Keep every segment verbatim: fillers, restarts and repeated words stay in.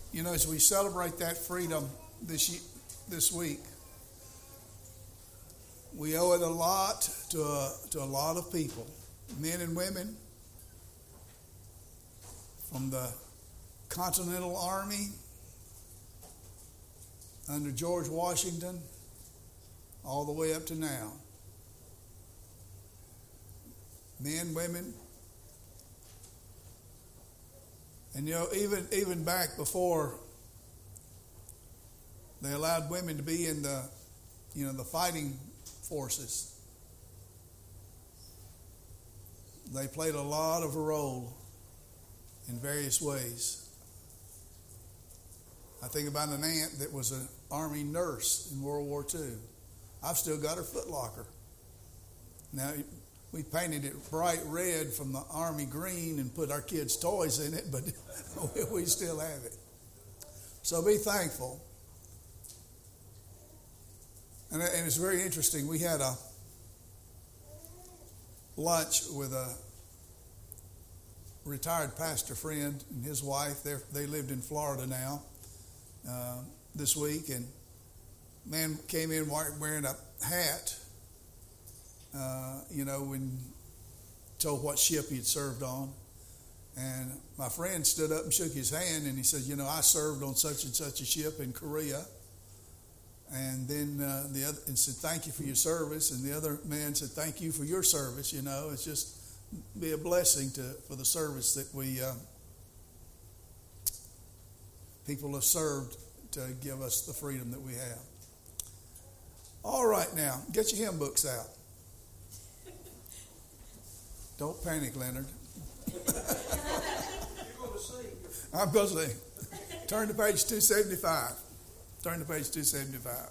You know, as we celebrate that freedom this this week, we owe it a lot to a, to a lot of people, men and women from the Continental Army under George Washington all the way up to now. Men, women, and you know, even even back before they allowed women to be in the, you know, the fighting forces, they played a lot of a role in various ways. I think about an aunt that was an Army nurse in World War Two. I've still got her footlocker. Now, we painted it bright red from the Army green and put our kids' toys in it, but we still have it. So be thankful. And it's very interesting. We had a lunch with a retired pastor friend and his wife. They're, they lived in Florida now uh, this week, and man came in wearing a hat. Uh, you know, when told what ship he'd served on. And my friend stood up and shook his hand, and he said, you know, I served on such and such a ship in Korea. And then uh, the other and said, thank you for your service. And the other man said, thank you for your service. You know, it's just be a blessing to for the service that we uh, people have served to give us the freedom that we have. All right, now, get your hymn books out. Don't panic, Leonard. I'm going to sing. Turn to page two seventy-five. Turn to page two seventy-five.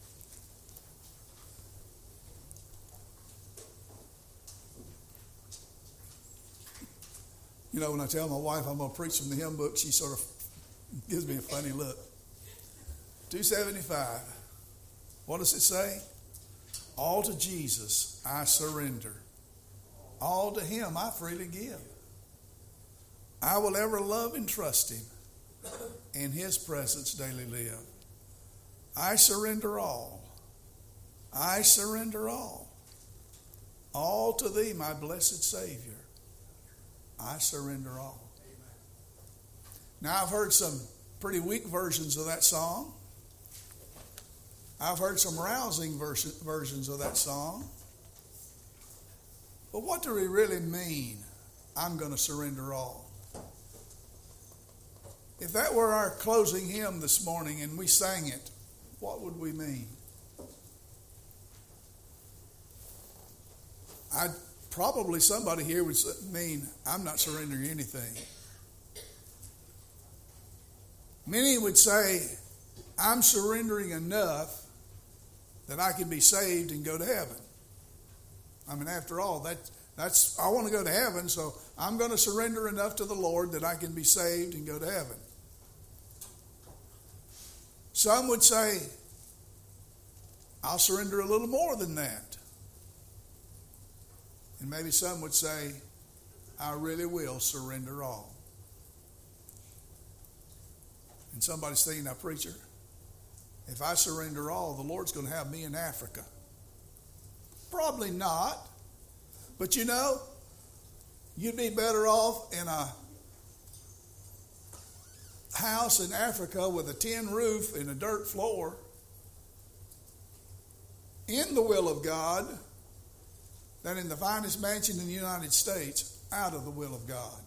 You know, when I tell my wife I'm going to preach from the hymn book, she sort of gives me a funny look. two seventy-five. What does it say? All to Jesus I surrender. All to Him I freely give. I will ever love and trust Him. In His presence daily live. I surrender all. I surrender all. All to Thee, my blessed Savior. I surrender all. Now, I've heard some pretty weak versions of that song. I've heard some rousing vers- versions of that song. But what do we really mean, I'm going to surrender all? If that were our closing hymn this morning and we sang it, what would we mean? I'd probably somebody here would mean, I'm not surrendering anything. Many would say, I'm surrendering enough that I can be saved and go to heaven. I mean, after all, that, that's I want to go to heaven, so I'm going to surrender enough to the Lord that I can be saved and go to heaven. Some would say, I'll surrender a little more than that. And maybe some would say, I really will surrender all. And somebody's thinking, now, preacher, if I surrender all, the Lord's going to have me in Africa. Probably not. But you know, you'd be better off in a house in Africa with a tin roof and a dirt floor in the will of God than in the finest mansion in the United States out of the will of God.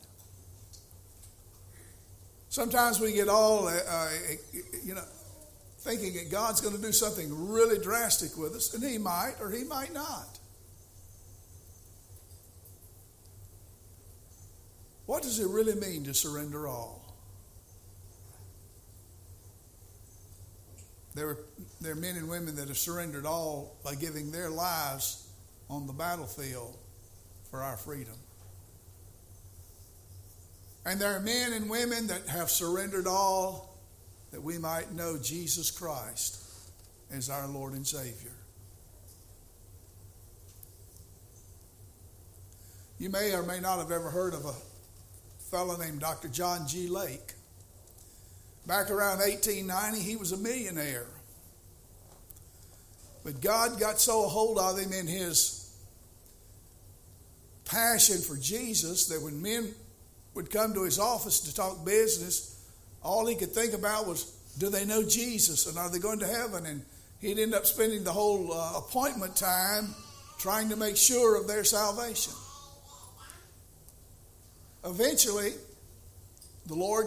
Sometimes we get all, uh, uh, you know, thinking that God's going to do something really drastic with us, and He might or He might not. What does it really mean to surrender all? There are, there are men and women that have surrendered all by giving their lives on the battlefield for our freedom. And there are men and women that have surrendered all that we might know Jesus Christ as our Lord and Savior. You may or may not have ever heard of a fellow named Doctor John G. Lake. Back around eighteen ninety, he was a millionaire. But God got so a hold of him in his passion for Jesus that when men would come to his office to talk business, all he could think about was, do they know Jesus and are they going to heaven? And he'd end up spending the whole uh, appointment time trying to make sure of their salvation. Eventually, the Lord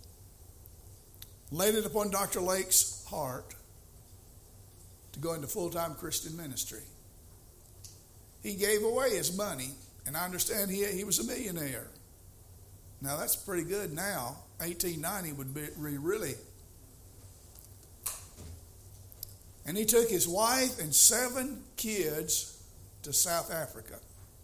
laid it upon Doctor Lake's heart to go into full-time Christian ministry. He gave away his money, and I understand he, he was a millionaire. Now, that's pretty good now. eighteen ninety would be really. And he took his wife and seven kids to South Africa.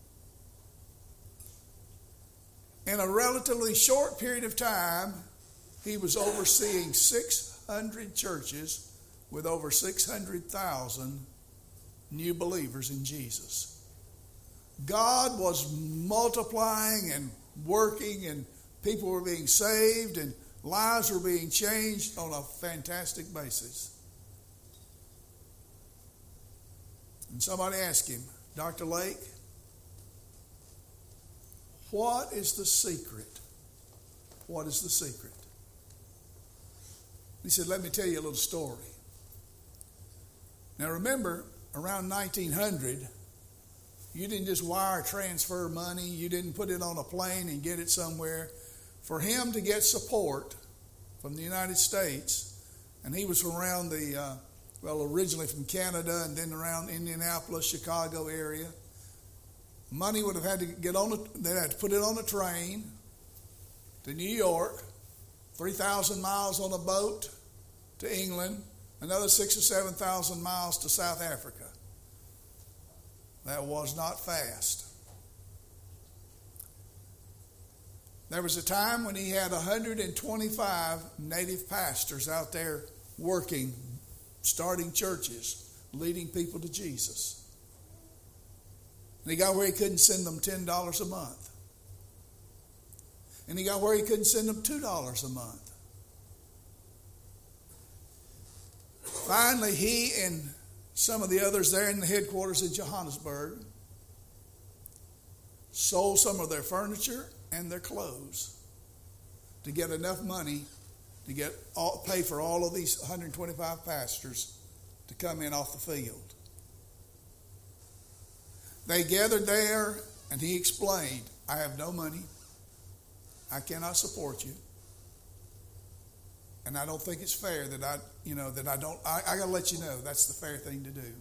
In a relatively short period of time, he was overseeing six hundred churches with over six hundred thousand new believers in Jesus. God was multiplying and working, and people were being saved, and lives were being changed on a fantastic basis. And somebody asked him, Doctor Lake, what is the secret? What is the secret? He said, let me tell you a little story. Now remember, around nineteen hundred, you didn't just wire transfer money. You didn't put it on a plane and get it somewhere. For him to get support from the United States, and he was from around the, uh, well, originally from Canada and then around Indianapolis, Chicago area. Money would have had to get on, a, they had to put it on a train to New York, three thousand miles on a boat to England, another six or seven thousand miles to South Africa. That was not fast. There was a time when he had one hundred twenty-five native pastors out there working, starting churches, leading people to Jesus. And he got where he couldn't send them ten dollars a month. And he got where he couldn't send them two dollars a month. Finally, he and some of the others there in the headquarters in Johannesburg sold some of their furniture and their clothes to get enough money to get all, pay for all of these one hundred twenty-five pastors to come in off the field. They gathered there, and he explained, I have no money. I cannot support you. And I don't think it's fair that I, you know, that I don't, I, I got to let you know that's the fair thing to do.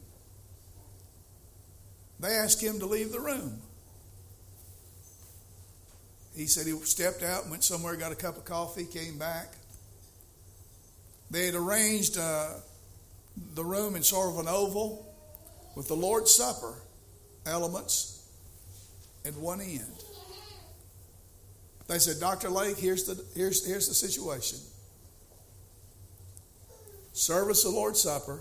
They asked him to leave the room. He said he stepped out, went somewhere, got a cup of coffee, came back. They had arranged uh, the room in sort of an oval with the Lord's Supper elements at one end. They said, Doctor Lake, here's the, here's, here's the situation. Service the Lord's Supper,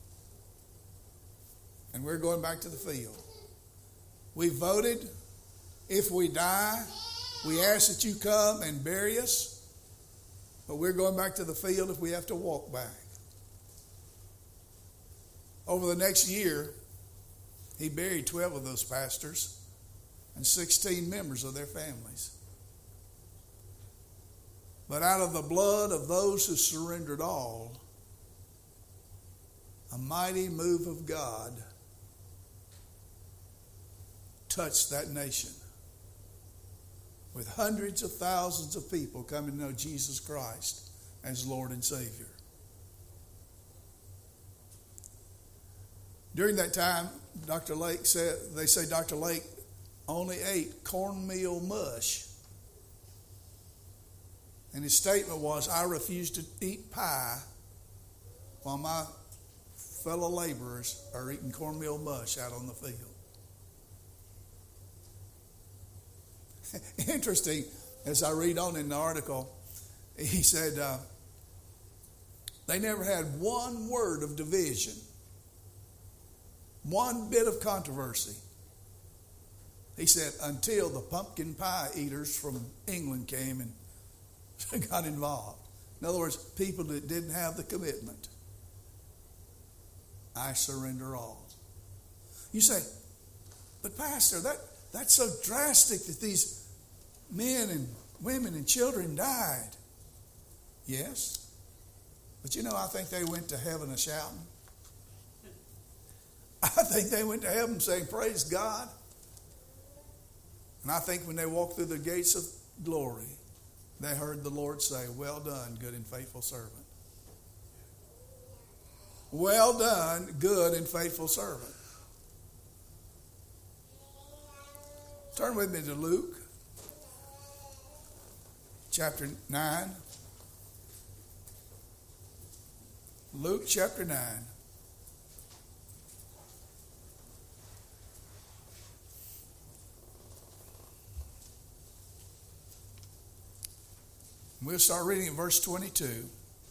and we're going back to the field. We voted, if we die, we ask that you come and bury us, but we're going back to the field if we have to walk back. Over the next year, he buried twelve of those pastors and sixteen members of their families. But out of the blood of those who surrendered all, a mighty move of God touched that nation, with hundreds of thousands of people coming to know Jesus Christ as Lord and Savior. During that time, Doctor Lake said, they say Doctor Lake only ate cornmeal mush. And his statement was, I refuse to eat pie while my fellow laborers are eating cornmeal mush out on the field. Interesting, as I read on in the article, he said uh, they never had one word of division, one bit of controversy. He said, until the pumpkin pie eaters from England came and got involved. In other words, people that didn't have the commitment. I surrender all. You say, but Pastor, that, that's so drastic that these men and women and children died. Yes. But you know, I think they went to heaven a shouting. I think they went to heaven saying, praise God. And I think when they walked through the gates of glory, they heard the Lord say, well done, good and faithful servant. Well done, good and faithful servant. Turn with me to Luke chapter nine. Luke chapter nine. We'll start reading at verse twenty-two.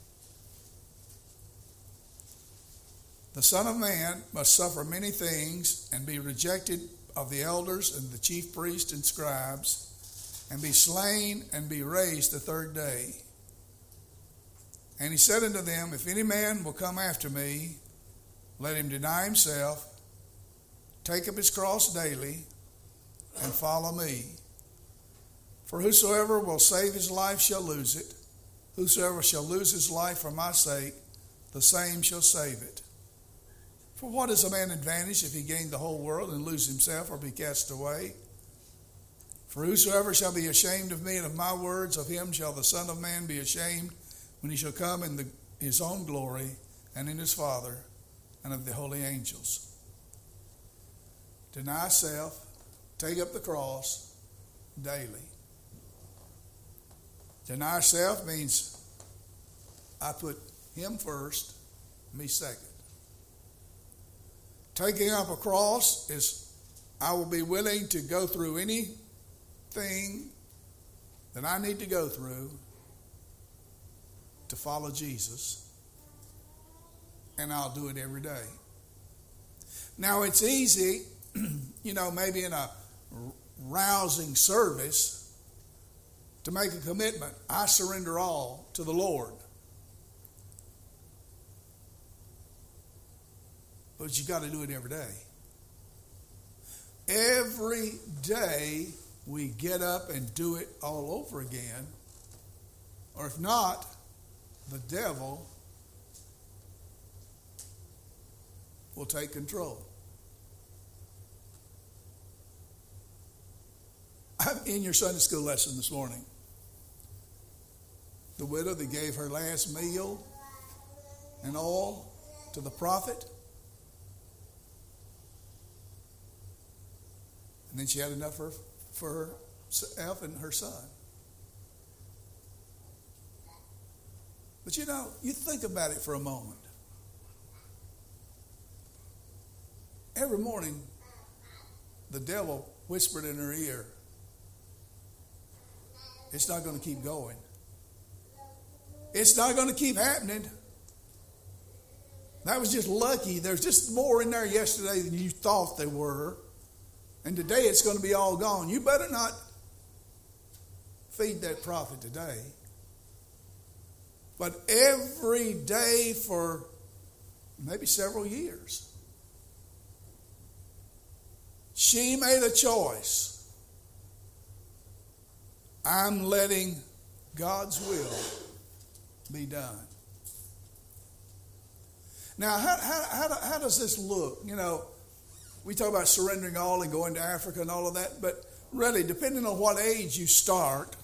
The Son of Man must suffer many things and be rejected of the elders and the chief priests and scribes, and be slain and be raised the third day. And he said unto them, if any man will come after me, let him deny himself, take up his cross daily, and follow me. For whosoever will save his life shall lose it. Whosoever shall lose his life for my sake, the same shall save it. For what is a man advantage if he gain the whole world and lose himself or be cast away? For whosoever shall be ashamed of me and of my words, of him shall the Son of Man be ashamed when he shall come in the, his own glory and in his Father and of the holy angels. Deny self, take up the cross daily. Deny self means I put him first, me second. Taking up a cross is I will be willing to go through anything that I need to go through to follow Jesus, and I'll do it every day. Now it's easy, you know, maybe in a rousing service to make a commitment. I surrender all to the Lord. But you got to do it every day. Every day we get up and do it all over again. Or if not, the devil will take control. In your Sunday school lesson this morning, the widow that gave her last meal and all to the prophet, and then she had enough for, for herself and her son. But you know, you think about it for a moment. Every morning, the devil whispered in her ear, it's not going to keep going. It's not going to keep happening. That was just lucky. There's just more in there yesterday than you thought there were. And today it's going to be all gone. You better not feed that prophet today. But every day for maybe several years, she made a choice. I'm letting God's will be done. Now, how, how, how, how does this look? You know, we talk about surrendering all and going to Africa and all of that, but really, depending on what age you start,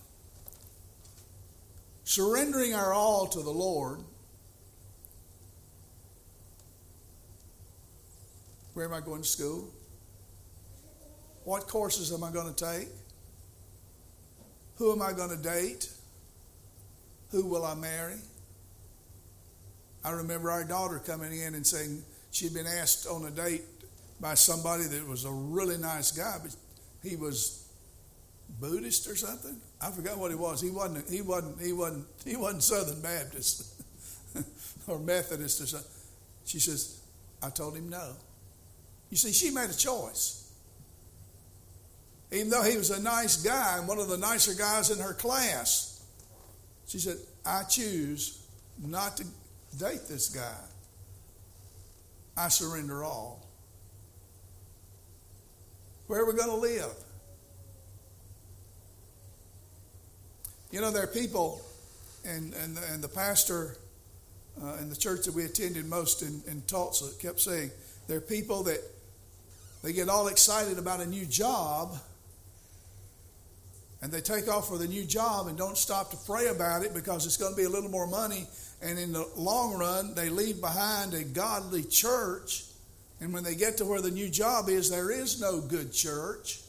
surrendering our all to the Lord. Where am I going to school? What courses am I going to take? Who am I going to date? Who will I marry? I remember our daughter coming in and saying she'd been asked on a date by somebody that was a really nice guy, but he was Buddhist or something. I forgot what he was. He wasn't. He wasn't. He wasn't. He wasn't Southern Baptist or Methodist or something. She says, "I told him no." You see, she made a choice. Even though he was a nice guy and one of the nicer guys in her class, She said, I choose not to date this guy. I surrender all. Where are we going to live? You know, there are people, and, and, and the pastor uh, in the church that we attended most in, in Tulsa kept saying, there are people that they get all excited about a new job, and they take off for the new job and don't stop to pray about it because it's going to be a little more money. And in the long run, they leave behind a godly church. And when they get to where the new job is, there is no good church.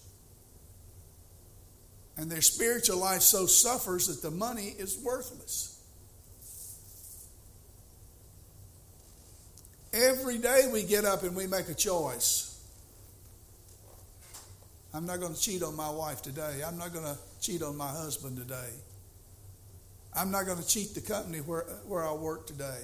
And their spiritual life so suffers that the money is worthless. Every day we get up and we make a choice. I'm not going to cheat on my wife today. I'm not going to cheat on my husband today. I'm not going to cheat the company where, where I work today.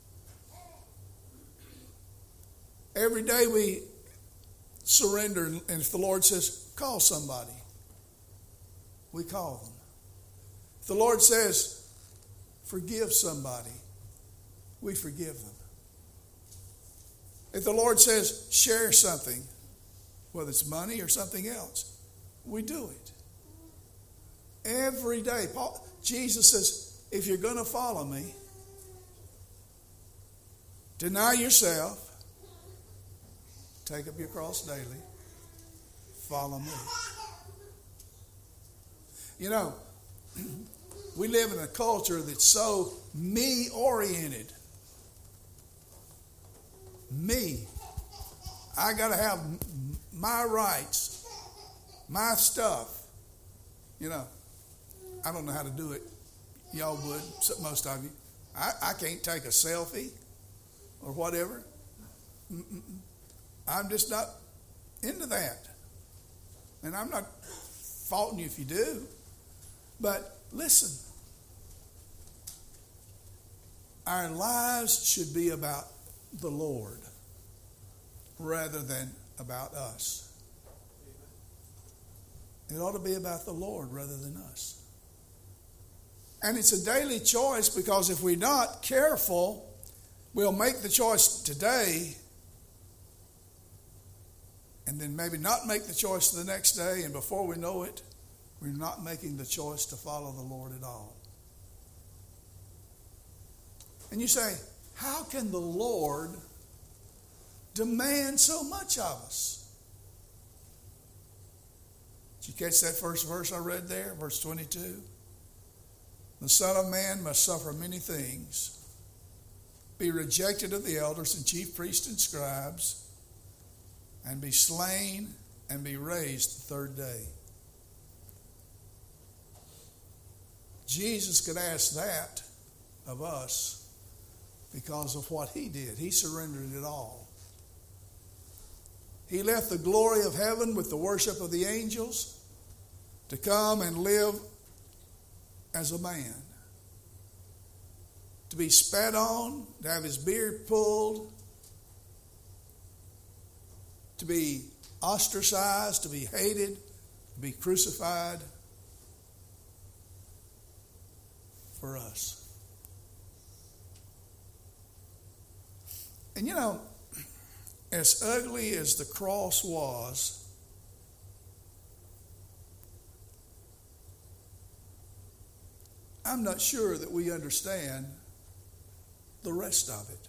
Every day we surrender, and if the Lord says, call somebody, we call them. If the Lord says, forgive somebody, we forgive them. If the Lord says, share something, whether it's money or something else, we do it. Every day. Paul, Jesus says, if you're going to follow me, deny yourself, take up your cross daily, follow me. You know, we live in a culture that's so me-oriented. Me. I got to have my rights, my stuff. You know, I don't know how to do it. Y'all would, most of you. I, I can't take a selfie or whatever. I'm just not into that. And I'm not faulting you if you do. But listen, our lives should be about the Lord rather than about us. It ought to be about the Lord rather than us. And it's a daily choice, because if we're not careful, we'll make the choice today and then maybe not make the choice the next day, and before we know it, we're not making the choice to follow the Lord at all. And you say, how can the Lord demand so much of us? Did you catch that first verse I read there, verse twenty-two? The Son of Man must suffer many things, be rejected of the elders and chief priests and scribes, and be slain and be raised the third day. Jesus could ask that of us because of what he did. He surrendered it all. He left the glory of heaven with the worship of the angels to come and live as a man. To be spat on, to have his beard pulled, to be ostracized, to be hated, to be crucified for us. And you know, as ugly as the cross was, I'm not sure that we understand the rest of it.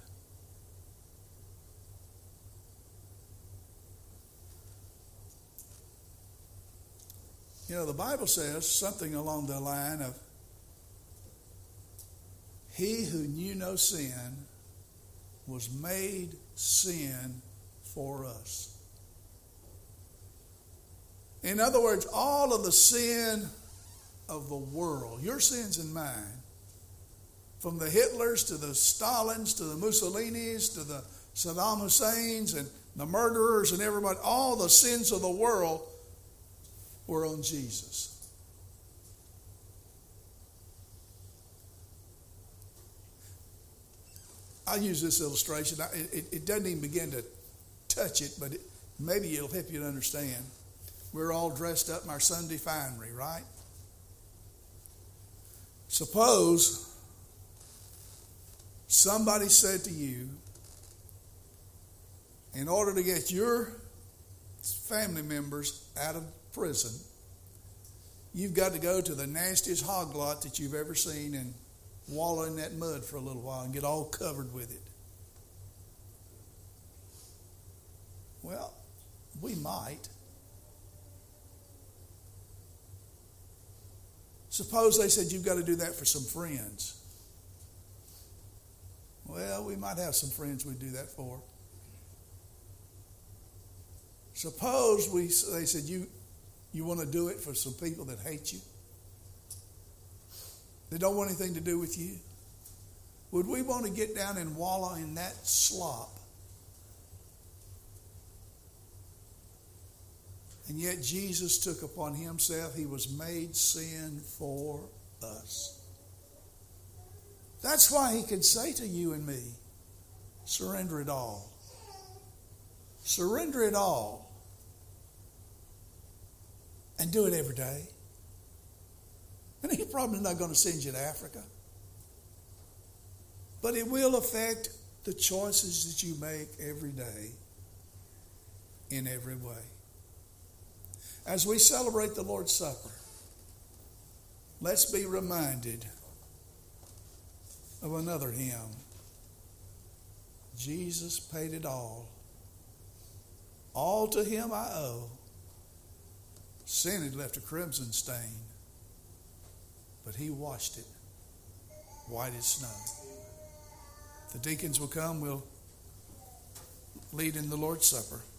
You know, the Bible says something along the line of, he who knew no sin was made sin for us. In other words, all of the sin of the world, your sins and mine, from the Hitlers to the Stalins to the Mussolinis to the Saddam Husseins and the murderers and everybody, all the sins of the world were on Jesus. I'll use this illustration. It, it doesn't even begin to touch it, but it, maybe it'll help you to understand. We're all dressed up in our Sunday finery, right? Suppose somebody said to you, in order to get your family members out of prison, you've got to go to the nastiest hog lot that you've ever seen and wallow in that mud for a little while and get all covered with it. Well, we might. Suppose they said you've got to do that for some friends. Well, we might have some friends we'd do that for. Suppose we they said you you want to do it for some people that hate you. They don't want anything to do with you. Would we want to get down and wallow in that slop? And yet Jesus took upon himself, he was made sin for us. That's why he could say to you and me, surrender it all. Surrender it all. And do it every day. And he's probably not going to send you to Africa. But it will affect the choices that you make every day in every way. As we celebrate the Lord's Supper, let's be reminded of another hymn. Jesus paid it all. All to him I owe. Sin had left a crimson stain, but he washed it white as snow. The deacons will come, we'll lead in the Lord's Supper.